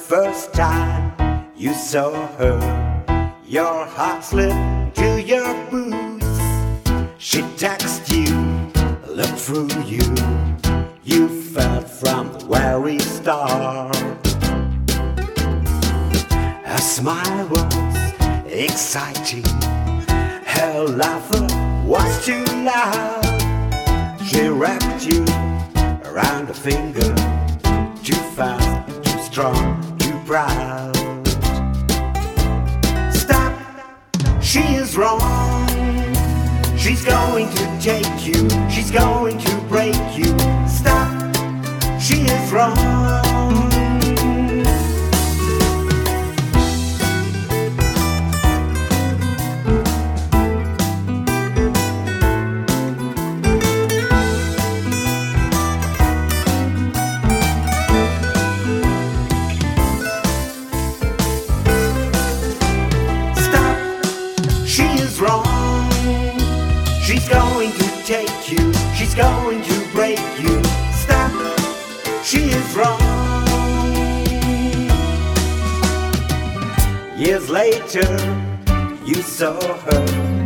first time you saw her, your heart slipped to your boots. She texted you, looked through you. You felt from the very start. Her smile was exciting, her laughter was too loud. She wrapped you around the finger, too fast, too strong, too proud. Stop, she is wrong. She's going to take you, she's going to break you. Stop, she is wrong. Wrong. She's going to take you, she's going to break you. Stop, she is wrong. Years later, you saw her